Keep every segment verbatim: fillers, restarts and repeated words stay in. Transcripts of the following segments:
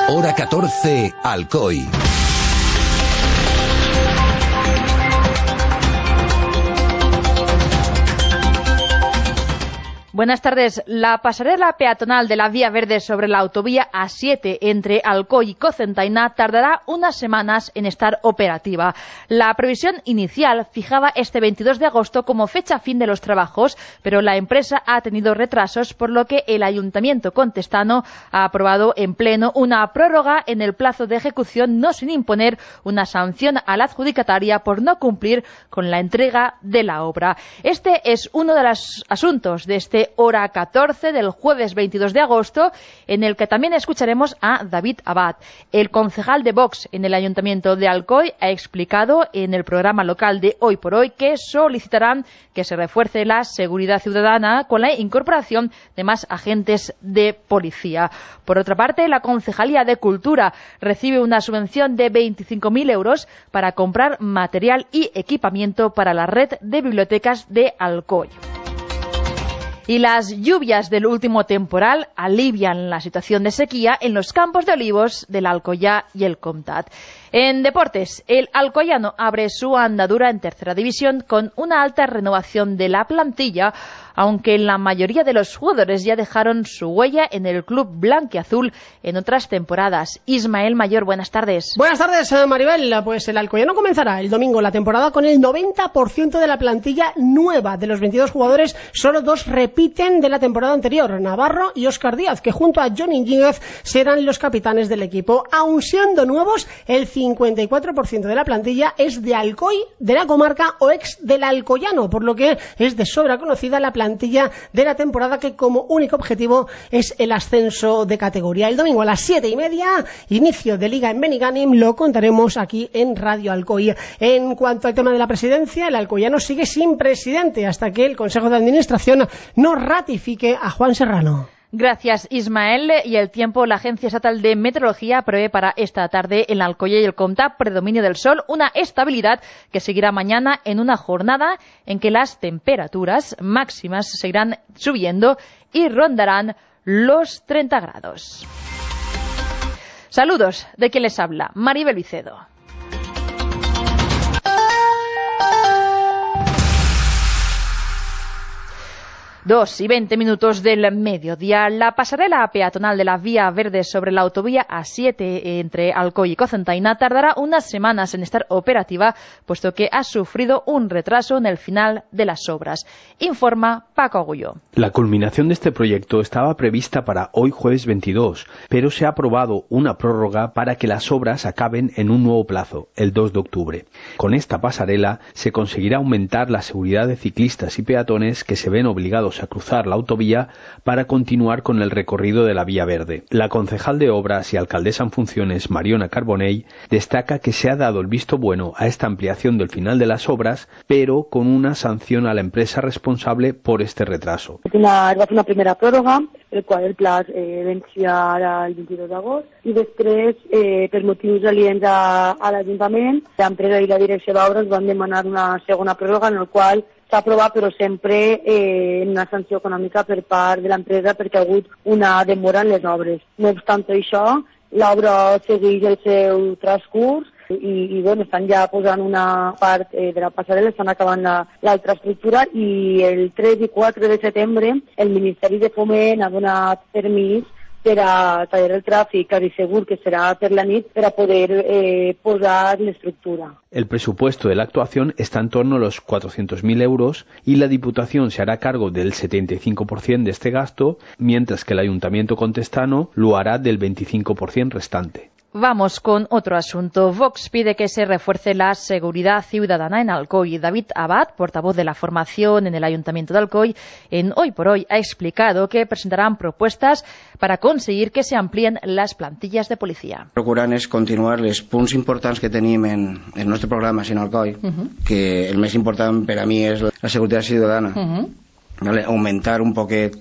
Hora catorce, Alcoy. Buenas tardes. La pasarela peatonal de la Vía Verde sobre la autovía A siete entre Alcoy y Cocentaina tardará unas semanas en estar operativa. La previsión inicial fijaba este veintidós de agosto como fecha fin de los trabajos, pero la empresa ha tenido retrasos, por lo que el Ayuntamiento contestano ha aprobado en pleno una prórroga en el plazo de ejecución, no sin imponer una sanción a la adjudicataria por no cumplir con la entrega de la obra. Este es uno de los asuntos de este Hora catorce del jueves veintidós de agosto, en el que también escucharemos a David Abad. El concejal de Vox en el Ayuntamiento de Alcoy ha explicado en el programa local de Hoy por Hoy que solicitarán que se refuerce la seguridad ciudadana con la incorporación de más agentes de policía. Por otra parte, la Concejalía de Cultura recibe una subvención de veinticinco mil euros para comprar material y equipamiento para la red de bibliotecas de Alcoy. Y las lluvias del último temporal alivian la situación de sequía en los campos de olivos del Alcoyá y el Comtat. En deportes, el alcoyano abre su andadura en tercera división con una alta renovación de la plantilla, aunque la mayoría de los jugadores ya dejaron su huella en el club blanquiazul en otras temporadas. Ismael Mayor, buenas tardes. Buenas tardes, Maribel. Pues el alcoyano comenzará el domingo la temporada con el noventa por ciento de la plantilla nueva. De los veintidós jugadores, solo dos repiten de la temporada anterior, Navarro y Óscar Díaz, que junto a Johnny Íñiguez serán los capitanes del equipo. Aun siendo nuevos, el cincuenta y cuatro por ciento de la plantilla es de Alcoy, de la comarca o ex del alcoyano, por lo que es de sobra conocida la plantilla de la temporada, que como único objetivo es el ascenso de categoría. El domingo a las siete y media, inicio de Liga en Benigànim, lo contaremos aquí en Radio Alcoy. En cuanto al tema de la presidencia, el alcoyano sigue sin presidente hasta que el Consejo de Administración no ratifique a Juan Serrano. Gracias, Ismael. Y el tiempo, la Agencia Estatal de Meteorología prevé para esta tarde en Alcoyá y el Comtat predominio del sol, una estabilidad que seguirá mañana en una jornada en que las temperaturas máximas seguirán subiendo y rondarán los treinta grados. Saludos, de quien les habla, Maribel Vicedo. Dos y veinte minutos del mediodía. La pasarela peatonal de la Vía Verde sobre la autovía A siete entre Alcoy y Cocentaina tardará unas semanas en estar operativa, puesto que ha sufrido un retraso en el final de las obras. Informa Paco Agulló. La culminación de este proyecto estaba prevista para hoy jueves veintidós, pero se ha aprobado una prórroga para que las obras acaben en un nuevo plazo, el dos de octubre. Con esta pasarela se conseguirá aumentar la seguridad de ciclistas y peatones que se ven obligados a cruzar la autovía para continuar con el recorrido de la Vía Verde. La concejal de Obras y alcaldesa en funciones, Mariona Carbonell, destaca que se ha dado el visto bueno a esta ampliación del final de las obras, pero con una sanción a la empresa responsable por este retraso. Una, va fer una primera pròrroga, el qual el pla eh, vencia ara el veintidós d'agost, i després, eh, per motius aliens a, a l'Ajuntament, l'empresa i la direcció d'obres van demanar una segona pròrroga en el qual s'ha aprovat, però sempre eh, una sanció econòmica per part de l'empresa perquè ha hagut una demora en les obres. No obstant això, l'obra segueix el seu transcurs i, i bueno, estan ja posant una part eh, de la passarel·la, estan acabant l'altra estructura, i el tres i quatre de setembre el Ministeri de Foment ha donat permís per a tallar el tràfic a Dissegur, que será per la nit, para poder eh, posar la estructura. El presupuesto de la actuación está en torno a los cuatrocientos mil euros y la Diputación se hará cargo del setenta y cinco por ciento de este gasto, mientras que el Ayuntamiento contestano lo hará del veinticinco por ciento restante. Vamos con otro asunto. Vox pide que se refuerce la seguridad ciudadana en Alcoy. David Abad, portavoz de la formación en el Ayuntamiento de Alcoy, en Hoy por Hoy ha explicado que presentarán propuestas para conseguir que se amplíen las plantillas de policía. Procurant és continuar els punts importants que tenim en el nostre programa en Alcoy, uh-huh. que el més important per a mi és la seguretat ciutadana. Uh-huh. Vale? Augmentar un poquet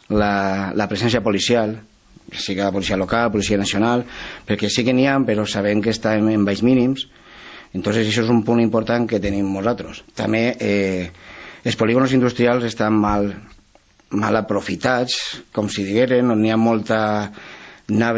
la, la presència policial, sigui la policia local, policia nacional, perquè sí que n'hi ha, però sabem que està en, en baix mínims. Entonces això és un punt important que tenim nosaltres. També eh, els polígonos industrials estan mal, mal aprofitats, com si digueren, on hi ha molta nave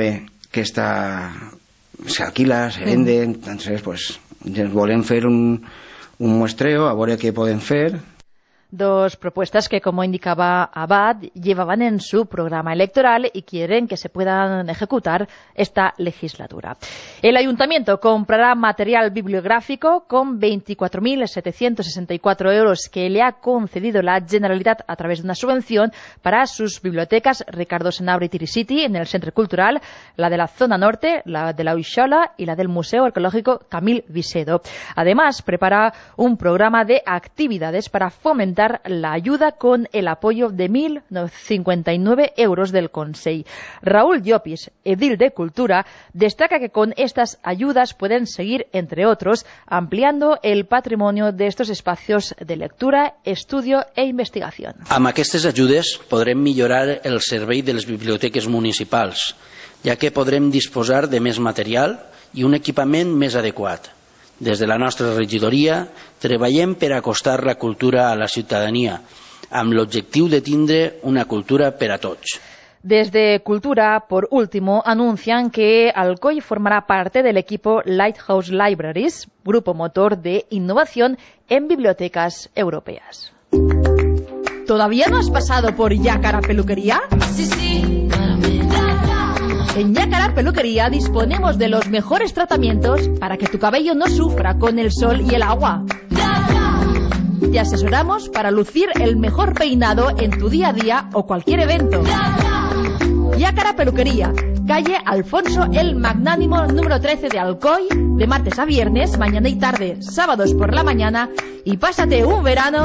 que està, s'alquila, se vende, entonces pues volem fer un, un muestreo, a veure què podem fer. Dos propuestas que, como indicaba Abad, llevaban en su programa electoral y quieren que se puedan ejecutar esta legislatura. El Ayuntamiento comprará material bibliográfico con veinticuatro mil setecientos sesenta y cuatro euros que le ha concedido la Generalitat a través de una subvención para sus bibliotecas Ricardo Senabre y Tiricity en el Centre Cultural, la de la zona norte, la de la Uixola y la del Museo Arqueológico Camil Vicedo. Además, prepara un programa de actividades para fomentar la ayuda con el apoyo de mil cincuenta y nueve euros del Consell. Raúl Llopis, edil de Cultura, destaca que con estas ayudas pueden seguir, entre otros, ampliando el patrimonio de estos espacios de lectura, estudio e investigación. Amb aquestes ajudes podrem millorar el servei de les biblioteques municipals, ja que podrem disposar de més material i un equipament més adequat. Des de la nostra regidoria treballem per acostar la cultura a la ciutadania, amb l'objectiu de tindre una cultura per a tots. Desde Cultura, por último, anuncian que Alcoy formará parte del equipo Lighthouse Libraries, grupo motor de innovación en bibliotecas europeas. ¿Todavía no has pasado por Yácara Peluquería? Sí, sí. En Yácara Peluquería disponemos de los mejores tratamientos para que tu cabello no sufra con el sol y el agua. Te asesoramos para lucir el mejor peinado en tu día a día o cualquier evento. Yácara Peluquería, calle Alfonso el Magnánimo número trece de Alcoy, de martes a viernes, mañana y tarde, sábados por la mañana, y pásate un verano.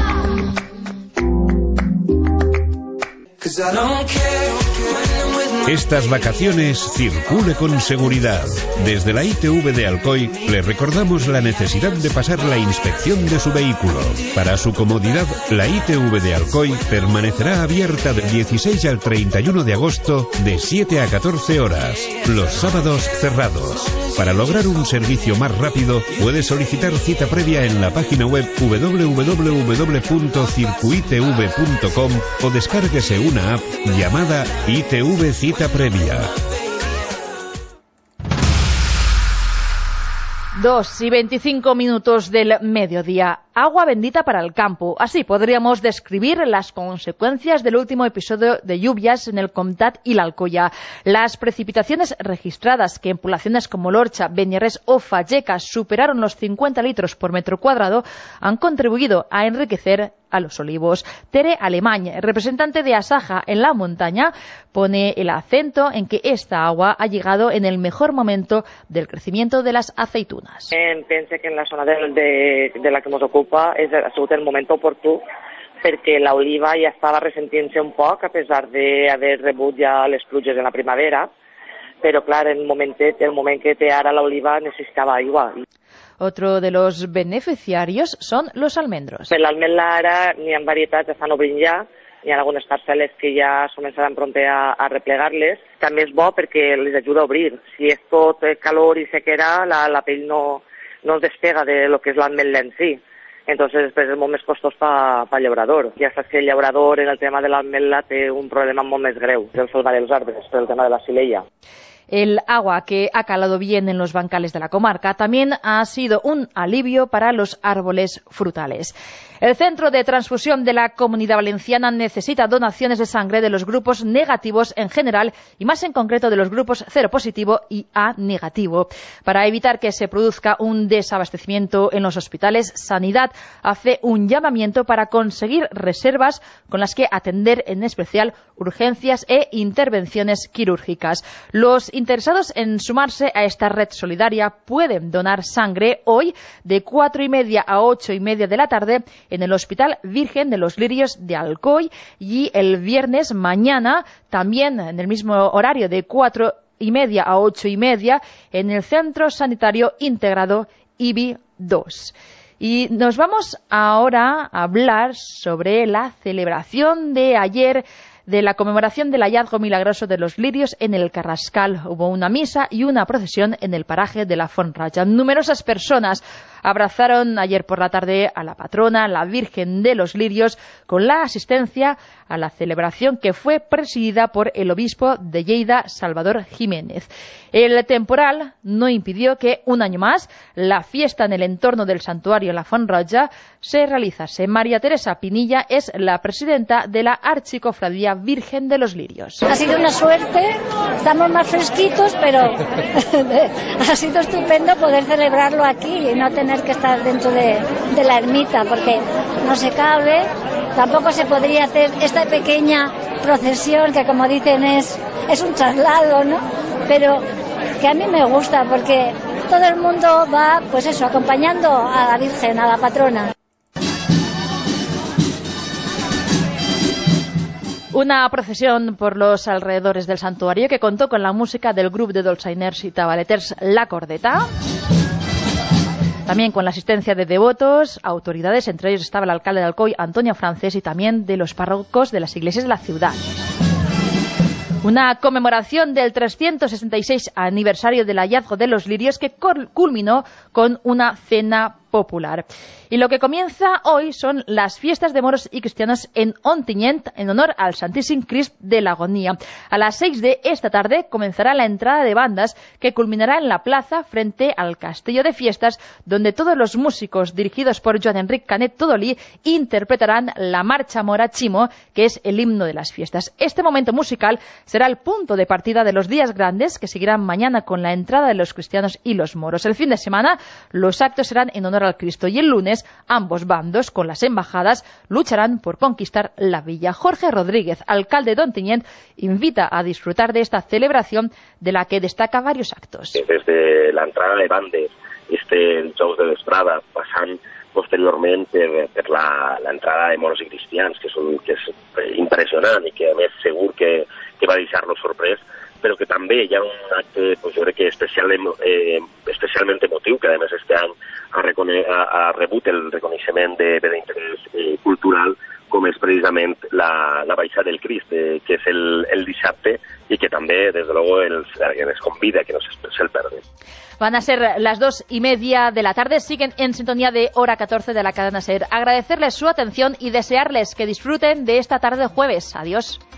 Estas vacaciones circule con seguridad. Desde la I T V de Alcoy le recordamos la necesidad de pasar la inspección de su vehículo. Para su comodidad, la I T V de Alcoy permanecerá abierta del dieciséis al treinta y uno de agosto de siete a catorce horas. Los sábados cerrados. Para lograr un servicio más rápido, puede solicitar cita previa en la página web w w w punto circuitv punto com o descárguese una app llamada I T V Cita Previa. Dos y veinticinco minutos del mediodía. Agua bendita para el campo. Así podríamos describir las consecuencias del último episodio de lluvias en el Comtat y la Alcoya. Las precipitaciones registradas, que en poblaciones como Lorcha, Beniarrés o Vallecas superaron los cincuenta litros por metro cuadrado, han contribuido a enriquecer a los olivos. Tere Alemany, representante de Asaja en la montaña, pone el acento en que esta agua ha llegado en el mejor momento del crecimiento de las aceitunas. Pense que en la zona de, de, de la que ens ocupa és, ha sigut el moment oportú perquè l'oliva ja estava ressentint-se un poc a pesar d'haver rebut ja les pluges en la primavera, però clar, en el moment, el moment que té ara l'oliva necessitava aigua. Otro de los beneficiarios son los almendros. Per l'almendra ara n'hi ha varietats que estan obrint ja, hi ha algunes parcel·les que ja començaran pronte a, a replegar-les. També és bo perquè les ajuda a obrir. Si és tot calor i sequera, la, la pell no, no es despega de lo que és l'almendra en si. Entonces després és molt més costós per pa llaurador. Ja saps que el llaurador en el tema de l'almendra té un problema molt més greu, és el salvar els arbres, per el tema de la xilella. El agua que ha calado bien en los bancales de la comarca también ha sido un alivio para los árboles frutales. El Centro de Transfusión de la Comunidad Valenciana necesita donaciones de sangre de los grupos negativos en general y más en concreto de los grupos cero positivo y A negativo. Para evitar que se produzca un desabastecimiento en los hospitales, Sanidad hace un llamamiento para conseguir reservas con las que atender en especial urgencias e intervenciones quirúrgicas. Los interesados en sumarse a esta red solidaria pueden donar sangre hoy de cuatro y media a ocho y media de la tarde en el Hospital Virgen de los Lirios de Alcoy y el viernes mañana también en el mismo horario de cuatro y media a ocho y media en el Centro Sanitario Integrado I B I dos. Y nos vamos ahora a hablar sobre la celebración de ayer de la conmemoración del hallazgo milagroso de los lirios en el Carrascal. Hubo una misa y una procesión en el paraje de la Font Raja. Numerosas personas abrazaron ayer por la tarde a la patrona, la Virgen de los Lirios, con la asistencia a la celebración que fue presidida por el obispo de Lleida, Salvador Jiménez. El temporal no impidió que, un año más, la fiesta en el entorno del santuario La Font Roja se realizase. María Teresa Pinilla es la presidenta de la Archicofradía Virgen de los Lirios. Ha sido una suerte, estamos más fresquitos, pero ha sido estupendo poder celebrarlo aquí y no tener que estar dentro de, de la ermita, porque no se cabe. Tampoco se podría hacer esta pequeña procesión que, como dicen, es, es un traslado, ¿no? Pero que a mí me gusta porque todo el mundo va, pues eso, acompañando a la Virgen, a la patrona. Una procesión por los alrededores del santuario que contó con la música del grupo de dolçainers y tabaleters La Cordeta. También con la asistencia de devotos, autoridades, entre ellos estaba el alcalde de Alcoy, Antonio Francés, y también de los párrocos de las iglesias de la ciudad. Una conmemoración del trescientos sesenta y seis aniversario del hallazgo de los lirios que culminó con una cena popular. Y lo que comienza hoy son las fiestas de moros y cristianos en Ontinyent en honor al Santíssim Crist de la Agonía. A las seis de esta tarde comenzará la entrada de bandas que culminará en la plaza frente al Castillo de Fiestas, donde todos los músicos dirigidos por Joan Enric Canet Todolí interpretarán la Marcha Mora Chimo, que es el himno de las fiestas. Este momento musical será el punto de partida de los días grandes que seguirán mañana con la entrada de los cristianos y los moros. El fin de semana los actos serán en honor al Cristo y el lunes ambos bandos con las embajadas lucharán por conquistar la villa. Jorge Rodríguez, alcalde de Ontinyent, invita a disfrutar de esta celebración de la que destaca varios actos. Desde la entrada de bandes, este Jous de l'Estrada, passant posteriorment per, per la, la entrada de moros i cristians, que és, un, que és impressionant i que a més segur que, que va deixar-nos sorprès, però que també hi ha un acte, pues, jo crec que especial, eh, especialment emotiu, que a més este any ha, ha, ha rebut el reconeixement de, de l'interès eh, cultural, com és precisament la, la baixada del Crist, eh, que és el, el dissabte, i que també, des de luego, els, els convida que no se el perden. Van a ser las dos y media de la tarde. Siguen en sintonía de Hora catorce de la cadena SER. Agradecerles su atención y desearles que disfruten de esta tarde de jueves. Adiós.